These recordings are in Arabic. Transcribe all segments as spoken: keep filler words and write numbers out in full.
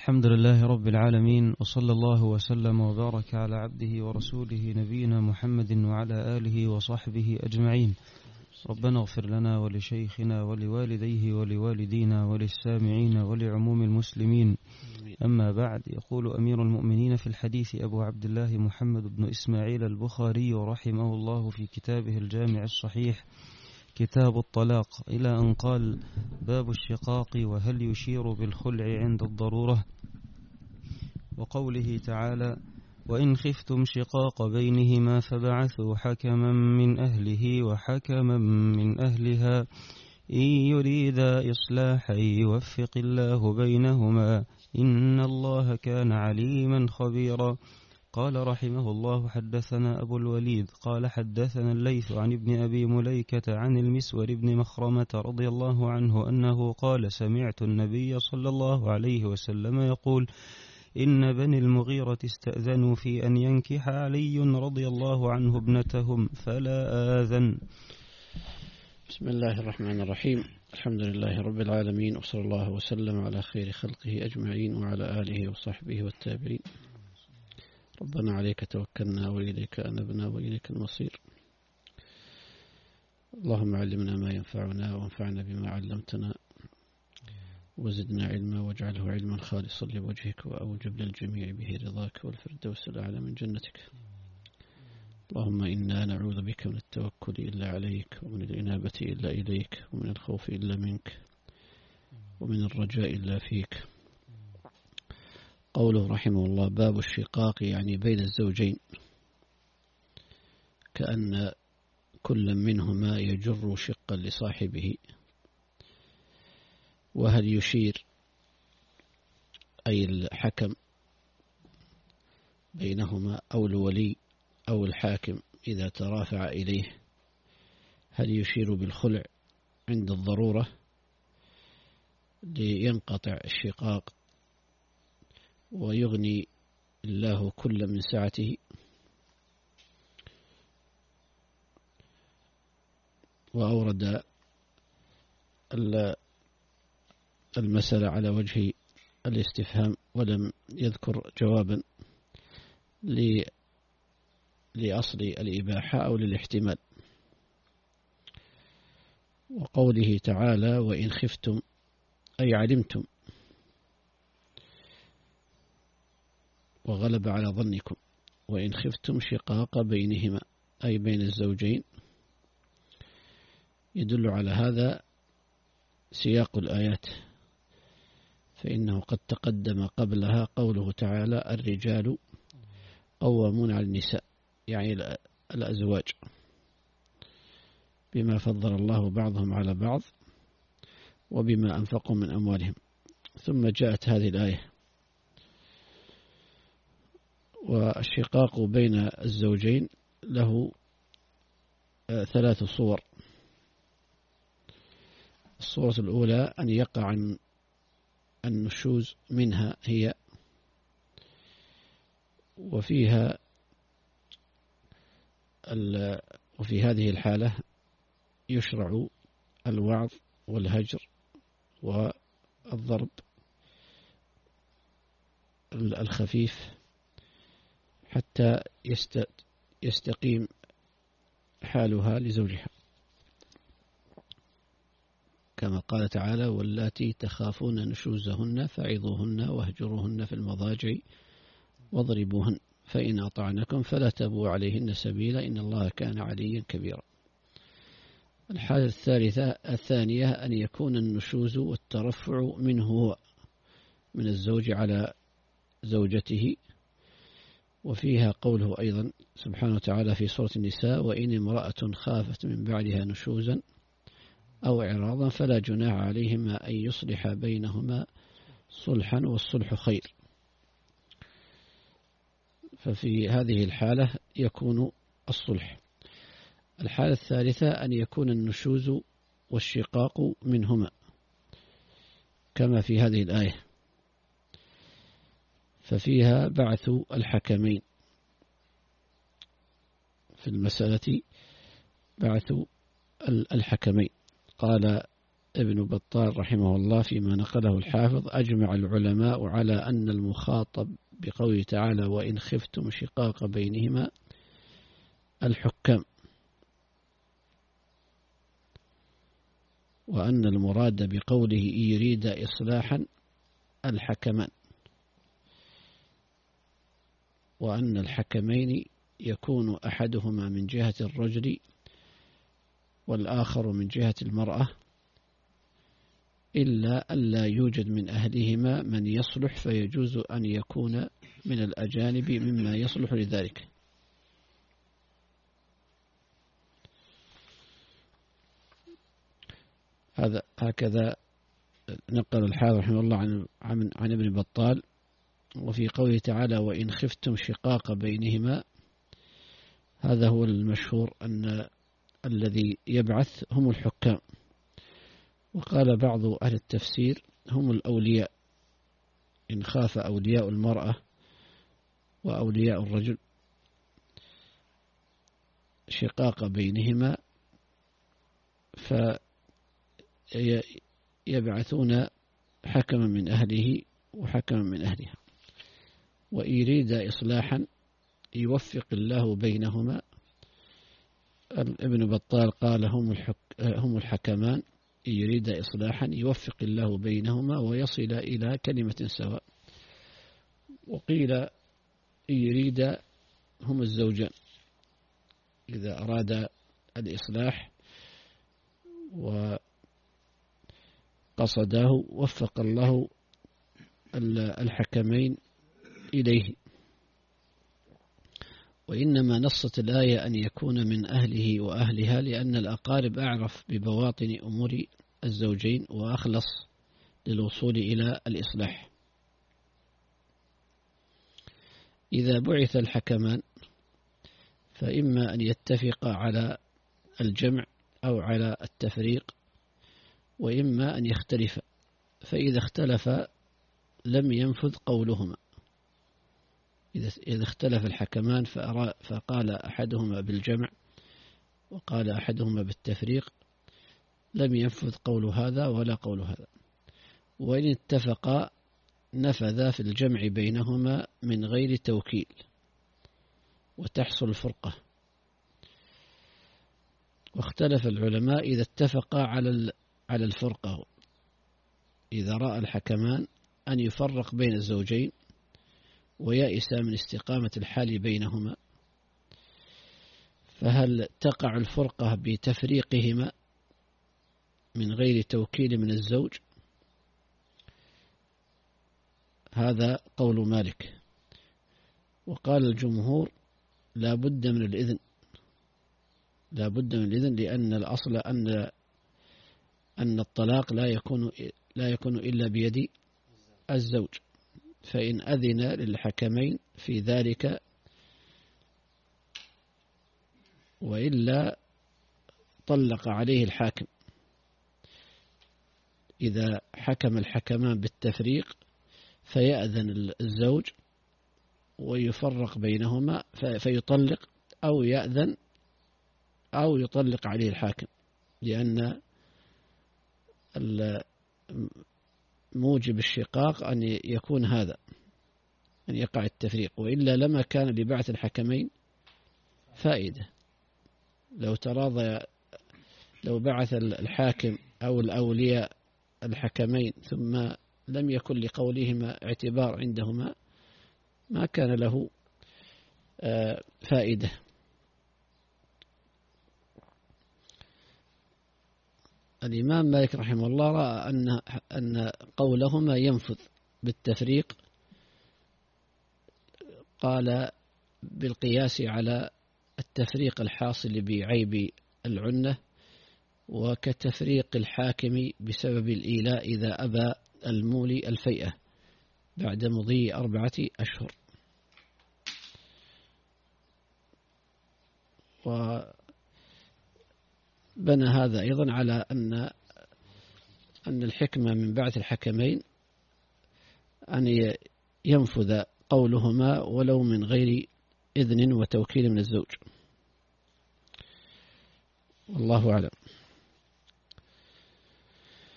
الحمد لله رب العالمين، وصلى الله وسلم وبارك على عبده ورسوله نبينا محمد وعلى آله وصحبه أجمعين. ربنا اغفر لنا ولشيخنا ولوالديه ولوالدينا وللسامعين ولعموم المسلمين. أما بعد، يقول أمير المؤمنين في الحديث أبو عبد الله محمد بن إسماعيل البخاري رحمه الله في كتابه الجامع الصحيح كتاب الطلاق، إلى أن قال: باب الشقاق وهل يشير بالخلع عند الضرورة. وقوله تعالى: وإن خفتم شقاق بينهما فبعثوا حكما من أهله وحكما من أهلها إن يريدا إصلاحا يوفق الله بينهما إن الله كان عليما خبيرا. قال رحمه الله: حدثنا أبو الوليد قال حدثنا الليث عن ابن أبي مليكة عن المسور بن مخرمة رضي الله عنه أنه قال: سمعت النبي صلى الله عليه وسلم يقول: إن بني المغيرة استأذنوا في أن ينكح علي رضي الله عنه ابنتهم فلا آذن. بسم الله الرحمن الرحيم. الحمد لله رب العالمين، وصلى الله وسلم على خير خلقه أجمعين وعلى آله وصحبه والتابعين. ربنا عليك توكلنا وإليك أنبنا وإليك المصير. اللهم علمنا ما ينفعنا وانفعنا بما علمتنا وزدنا علما واجعله علما خالصا لوجهك وأوجب للجميع به رضاك والفردوس الأعلى من جنتك. اللهم إنا نعوذ بك من التوكل إلا عليك، ومن الإنابة إلا إليك، ومن الخوف إلا منك، ومن الرجاء إلا فيك. قوله رحمه الله: باب الشقاق، يعني بين الزوجين، كأن كل منهما يجر شقا لصاحبه. وهل يشير أي الحكم بينهما أو الولي أو الحاكم إذا ترافع إليه، هل يشير بالخلع عند الضرورة لينقطع الشقاق ويغني الله كل من سعته؟ وأورد المسألة على وجه الاستفهام ولم يذكر جوابا لأصل الإباحة أو للاحتمال. وقوله تعالى: وإن خفتم، أي علمتم وغلب على ظنكم. وإن خفتم شقاق بينهما، أي بين الزوجين. يدل على هذا سياق الآيات، فإنه قد تقدم قبلها قوله تعالى: الرجال قوامون على النساء، يعني الأزواج، بما فضل الله بعضهم على بعض وبما أنفقوا من أموالهم. ثم جاءت هذه الآية: والشقاق بين الزوجين له ثلاث صور. الصورة الأولى أن يقع النشوز منها هي، وفيها وفي هذه الحالة يشرع الوعظ والهجر والضرب الخفيف حتى يستقيم حالها لزوجها، كما قال تعالى: واللاتي تخافون نشوزهن فعظوهن واهجروهن في المضاجع واضربوهن فإن أطعنكم فلا تبغوا عليهن سبيلا إن الله كان عليا كبيرا. الحالة الثالثة الثانية أن يكون النشوز والترفع منه هو، من الزوج على زوجته. وفيها قوله أيضا سبحانه وتعالى في سورة النساء: وإن امرأة خافت من بعدها نشوزا أو إعراضا فلا جناح عليهما أن يصلح بينهما صلحا والصلح خير. ففي هذه الحالة يكون الصلح. الحالة الثالثة أن يكون النشوز والشقاق منهما، كما في هذه الآية، ففيها بعث الحكمين في المسألة، بعث الحكمين. قال ابن بطال رحمه الله فيما نقله الحافظ: أجمع العلماء على أن المخاطب بقوله تعالى وإن خفتم شقاق بينهما الحكام، وأن المراد بقوله يريد إصلاحا الحكمان، وأن الحكمين يكون أحدهما من جهة الرجل والآخر من جهة المرأة، إلا ألا يوجد من أهلهما من يصلح فيجوز أن يكون من الأجانب مما يصلح لذلك. هذا هكذا نقل الحافظ رحمه الله عن, عن, عن ابن بطال. وفي قوله تعالى وإن خفتم شقاق بينهما، هذا هو المشهور أن الذي يبعث هم الحكام. وقال بعض أهل التفسير هم الأولياء، إن خاف أولياء المرأة وأولياء الرجل شقاق بينهما فيبعثون حكما من أهله وحكما من أهلها. وإن يريد إصلاحا يوفق الله بينهما. ابن بطال قال هم, الحك هم الحكمان، إن يريد إصلاحا يوفق الله بينهما ويصل إلى كلمة سواء. وقيل إن يريد هم الزوجان، إذا أراد الإصلاح وقصده وفق الله الحكمين إليه. وإنما نصت الآية أن يكون من أهله وأهلها، لأن الأقارب أعرف ببواطن أمور الزوجين وأخلص للوصول إلى الإصلاح. إذا بعث الحكمان فإما أن يتفق على الجمع أو على التفريق، وإما أن يختلف، فإذا اختلف لم ينفذ قولهما. إذا اختلف الحكمان فقال أحدهما بالجمع وقال أحدهما بالتفريق لم ينفذ قول هذا ولا قول هذا. وإن اتفقا نفذ في الجمع بينهما من غير توكيل وتحصل الفرقة. واختلف العلماء إذا اتفقا على على الفرقة، إذا رأى الحكمان أن يفرق بين الزوجين ويأس من استقامة الحال بينهما، فهل تقع الفرقة بتفريقهما من غير توكيل من الزوج؟ هذا قول مالك. وقال الجمهور لا بد من الإذن، لا بد من الإذن، لأن الأصل أن أن الطلاق لا يكون لا يكون إلا بيد الزوج، فإن أذن للحكمين في ذلك وإلا طلق عليه الحاكم. إذا حكم الحكمان بالتفريق فيأذن الزوج ويفرق بينهما فيطلق، أو يأذن أو يطلق عليه الحاكم، لأن موجب الشقاق أن يكون هذا، أن يقع التفريق، وإلا لما كان لبعث الحكمين فائدة. لو تراضى لو بعث الحاكم أو الأولياء الحكمين ثم لم يكن لقولهما اعتبار عندهما ما كان له فائدة. الإمام مالك رحمه الله رأى أن أن قولهما ينفذ بالتفريق، قال بالقياس على التفريق الحاصل بعيب العنة، وكتفريق الحاكم بسبب الإيلاء إذا أبى المولي الفيئة بعد مضي أربعة أشهر. وبنى هذا أيضا على أن أن الحكمة من بعث الحكمين أن ينفذ قولهما ولو من غير إذن وتوكيل من الزوج. والله أعلم.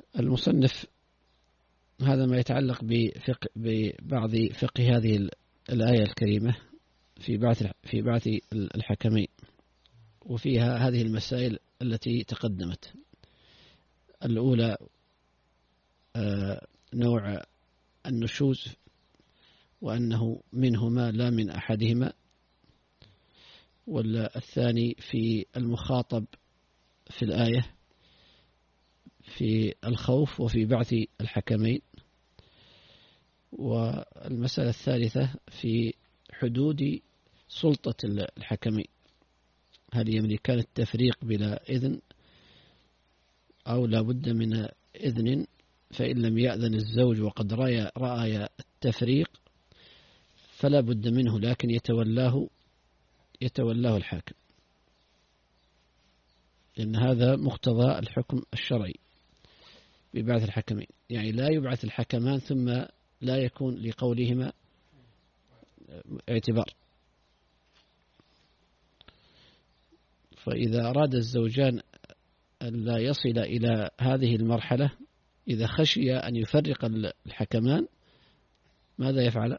المصنف هذا ما يتعلق بفقه ببعض فقه هذه الآية الكريمة في بعث في بعث الحكمين، وفيها هذه المسائل التي تقدمت. الأولى نوع النشوز، وأنه منهما لا من أحدهما. والثاني في المخاطب في الآية في الخوف وفي بعث الحكمين. والمسألة الثالثة في حدود سلطة الحكمين، هل يملكان التفريق بلا إذن أو لا بد من إذن، فإن لم يأذن الزوج وقد رأى رأى التفريق فلا بد منه، لكن يتولاه يتولاه الحاكم، لأن هذا مقتضى الحكم الشرعي ببعث الحكمين. يعني لا يبعث الحكمان ثم لا يكون لقولهما اعتبار. فإذا أراد الزوجان أن لا يصل إلى هذه المرحلة، إذا خشي أن يفرق الحكمان ماذا يفعل؟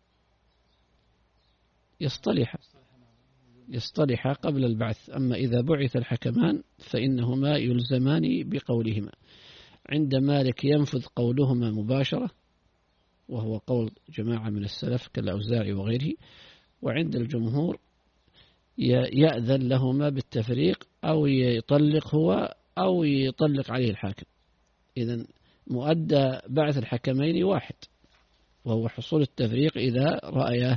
يصطلح يصطلح قبل البعث. أما إذا بعث الحكمان فإنهما يلزمان بقولهما. عند مالك ينفذ قولهما مباشرة، وهو قول جماعة من السلف كالأوزاعي وغيره. وعند الجمهور يأذن لهما بالتفريق، أو يطلق هو أو يطلق عليه الحاكم. إذن مؤدى بعث الحكمين واحد، وهو حصول التفريق إذا رأيه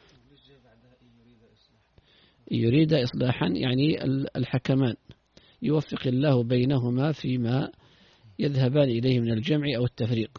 يريد إصلاحا، يعني الحكمان يوفق الله بينهما فيما يذهبان إليه من الجمع أو التفريق.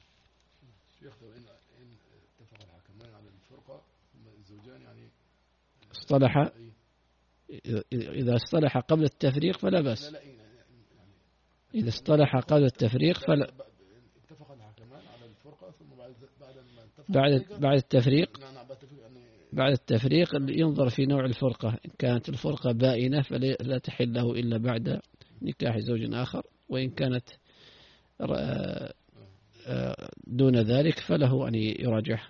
اصطلح إذا اصطلح قبل التفريق فلا بأس. إذا اصطلح قبل التفريق فلا اتفق الحكمان على الفرقة، ثم بعد بعد ما اتفق بعد بعد التفريق بعد التفريق ينظر في نوع الفرقة. إن كانت الفرقة بائنة فلا تحل له إلا بعد نكاح زوج آخر، وإن كانت دون ذلك فله أن يراجعها.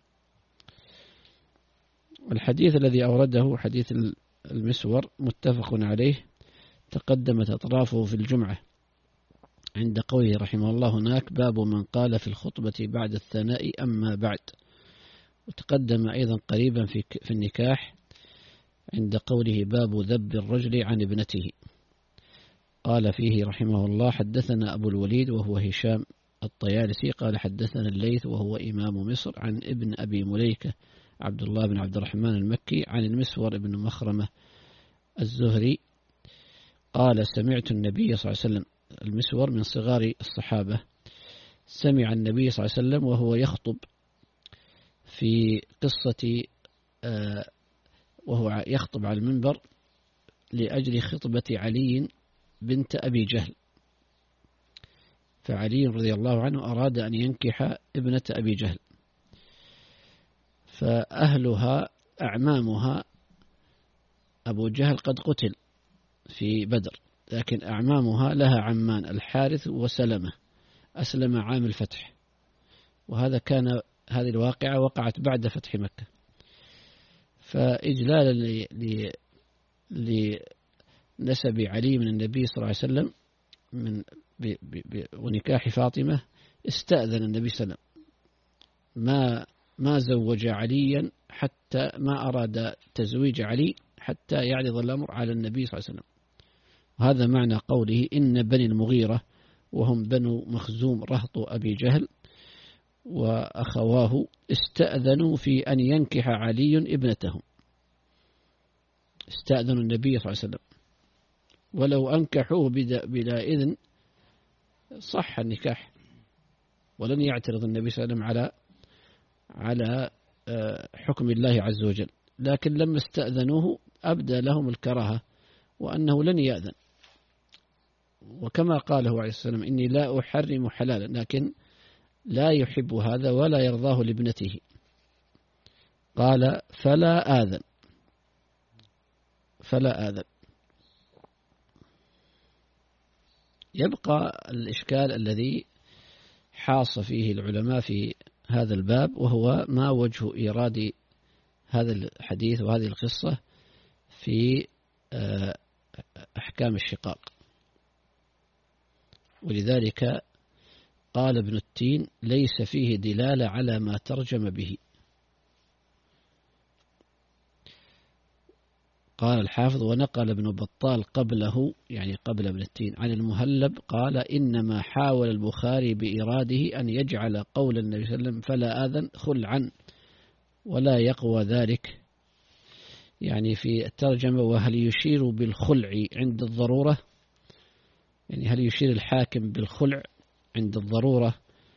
الحديث الذي أورده حديث المسور متفق عليه، تقدمت أطرافه في الجمعة عند قوله رحمه الله هناك باب من قال في الخطبة بعد الثناء أما بعد. وتقدم أيضا قريبا في في النكاح عند قوله باب ذب الرجل عن ابنته. قال فيه رحمه الله حدثنا أبو الوليد وهو هشام الطيالسي قال حدثنا الليث وهو إمام مصر عن ابن أبي مليكة عبد الله بن عبد الرحمن المكي عن المسور بن مخرمة الزهري قال سمعت النبي صلى الله عليه وسلم. المسور من صغار الصحابة، سمع النبي صلى الله عليه وسلم وهو يخطب في قصة آه وهو يخطب على المنبر لأجل خطبة علي بنت أبي جهل. فعلي رضي الله عنه أراد أن ينكح ابنة أبي جهل، فأهلها أعمامها أبو جهل قد قتل في بدر، لكن أعمامها لها عمان الحارث وسلمة أسلم عام الفتح، وهذا كان هذه الواقعة وقعت بعد فتح مكة. فإجلالا لنسب علي من النبي صلى الله عليه وسلم من ب ب ونكاح فاطمة استأذن النبي صلى الله عليه وسلم، ما ما زوج عليا حتى ما أراد تزويج علي حتى يعرض الأمر على النبي صلى الله عليه وسلم. وهذا معنى قوله إن بني المغيرة وهم بنو مخزوم رهط أبي جهل وأخواه استأذنوا في أن ينكح علي ابنتهم، استأذنوا النبي صلى الله عليه وسلم، ولو أنكحوه بلا إذن صح النكاح ولن يعترض النبي صلى الله عليه وسلم على على حكم الله عز وجل. لكن لما استأذنوه أبدى لهم الكراهة وأنه لن يأذن، وكما قاله عليه السلام إني لا أحرم حلالا، لكن لا يحب هذا ولا يرضاه لابنته. قال فلا آذن فلا آذن يبقى الإشكال الذي حاص فيه العلماء في هذا الباب، وهو ما وجه إيراد هذا الحديث وهذه القصة في أحكام الشقاق. ولذلك قال ابن التين: ليس فيه دلالة على ما ترجم به. قال الحافظ: ونقل ابن بطال قبله، يعني قبل ابن التين، عن المهلب قال: إنما حاول البخاري بإراده أن يجعل قول النبي صلى الله عليه وسلم فلا آذن خلعا ولا يقوى ذلك، يعني في الترجمة: وهل يشير بالخلع عند الضرورة، يعني هل يشير الحاكم بالخلع عند الضرورة،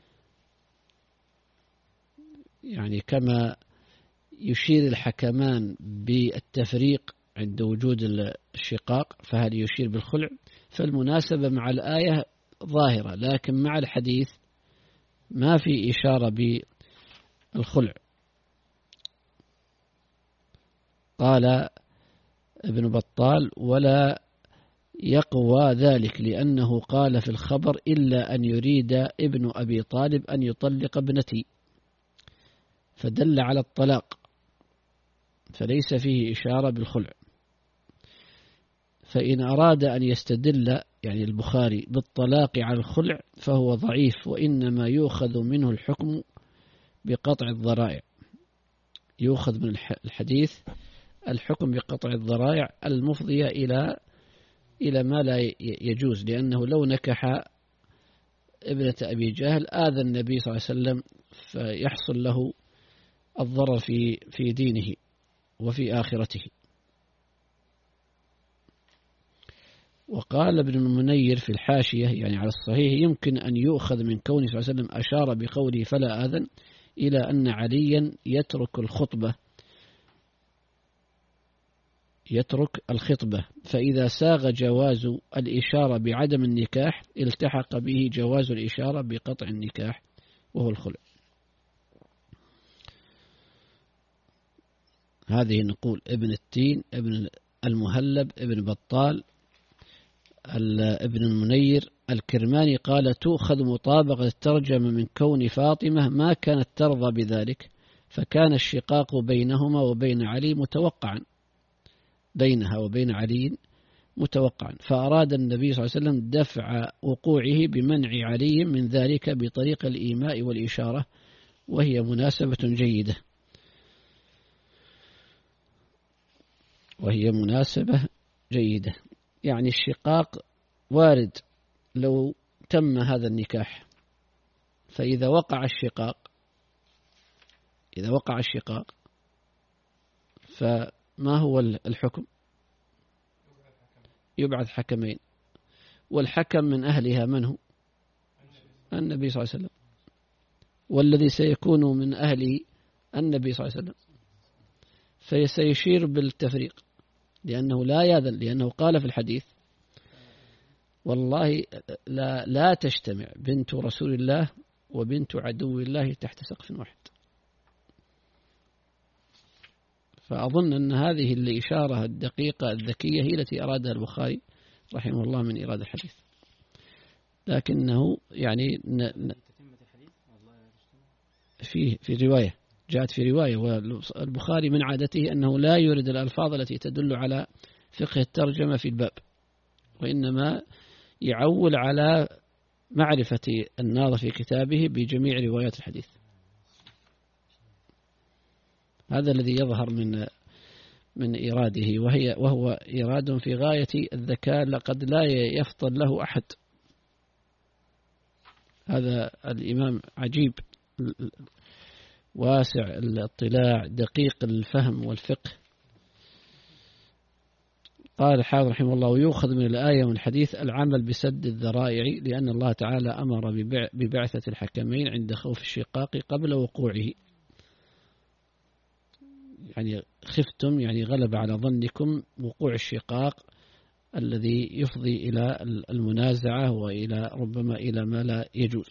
يعني كما يشير الحكمان بالتفريق عند وجود الشقاق، فهل يشير بالخلع؟ فالمناسبة مع الآية ظاهرة، لكن مع الحديث ما في إشارة بالخلع. قال ابن بطال: ولا يقوى ذلك لأنه قال في الخبر: إلا أن يريد ابن أبي طالب أن يطلق ابنتي، فدل على الطلاق، فليس فيه إشارة بالخلع. فإن أراد أن يستدل يعني البخاري بالطلاق على الخلع فهو ضعيف، وإنما يؤخذ منه الحكم بقطع الذرائع، يؤخذ من الحديث الحكم بقطع الذرائع المفضية إلى إلى ما لا يجوز، لأنه لو نكح ابنة أبي جهل آذى النبي صلى الله عليه وسلم فيحصل له الضرر في في دينه وفي آخرته. وقال ابن المنير في الحاشية يعني على الصحيح: يمكن أن يؤخذ من كونه صلى الله عليه وسلم أشار بقوله فلا آذن إلى أن عليا يترك الخطبة يترك الخطبة، فإذا ساغ جواز الإشارة بعدم النكاح التحق به جواز الإشارة بقطع النكاح وهو الخلع. هذه نقول ابن التين، ابن المهلب، ابن بطال، ابن المنير، الكرماني قال: تؤخذ مطابقة الترجمة من كون فاطمة ما كانت ترضى بذلك، فكان الشقاق بينهما وبين علي متوقعا بينها وبين علي متوقعا، فأراد النبي صلى الله عليه وسلم دفع وقوعه بمنع علي من ذلك بطريق الإيماء والإشارة، وهي مناسبة جيدة وهي مناسبة جيدة يعني الشقاق وارد لو تم هذا النكاح، فإذا وقع الشقاق إذا وقع الشقاق فما هو الحكم؟ يبعث حكمين، والحكم من أهلها من هو؟ النبي صلى الله عليه وسلم، والذي سيكون من أهل النبي صلى الله عليه وسلم فسيشير بالتفريق، لأنه لا يأذن، لأنه قال في الحديث: والله لا, لا تجتمع بنت رسول الله وبنت عدو الله تحت سقف واحد. فأظن أن هذه الإشارة الدقيقة الذكية هي التي أرادها البخاري رحمه الله من إيراد الحديث، لكنه يعني في في رواية جاءت في رواية، والبخاري من عادته أنه لا يورد الألفاظ التي تدل على فقه الترجمة في الباب، وإنما يعول على معرفة الناظر في كتابه بجميع روايات الحديث. هذا الذي يظهر من من إيراده، وهي وهو إيراد في غاية الذكاء لقد لا يفضل له أحد. هذا الإمام عجيب، واسع الاطلاع، دقيق الفهم والفقه. قال الحافظ رحمه الله: ويؤخذ من الآية والحديث العمل بسد الذرائع، لأن الله تعالى أمر ببعثة الحكمين عند خوف الشقاق قبل وقوعه، يعني خفتم يعني غلب على ظنكم وقوع الشقاق الذي يفضي إلى المنازعة وإلى ربما إلى ما لا يجوز.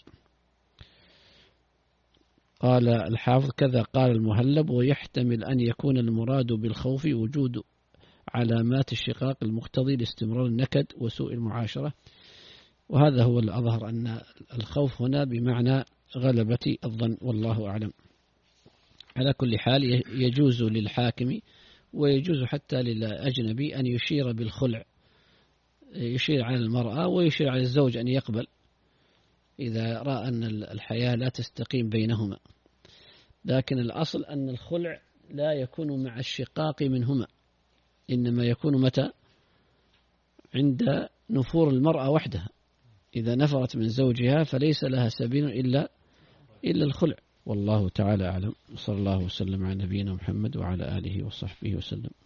قال الحافظ: كذا قال المهلب: ويحتمل أن يكون المراد بالخوف وجود علامات الشقاق المقتضي لاستمرار النكد وسوء المعاشرة، وهذا هو الأظهر أن الخوف هنا بمعنى غلبة الظن، والله أعلم. على كل حال يجوز للحاكم ويجوز حتى للأجنبي أن يشير بالخلع، يشير على المرأة ويشير على الزوج أن يقبل إذا رأى أن الحياة لا تستقيم بينهما، لكن الأصل أن الخلع لا يكون مع الشقاق منهما، إنما يكون متى؟ عند نفور المرأة وحدها، إذا نفرت من زوجها فليس لها سبيل إلا إلا الخلع، والله تعالى أعلم. صلى الله وسلم على نبينا محمد وعلى آله وصحبه وسلم.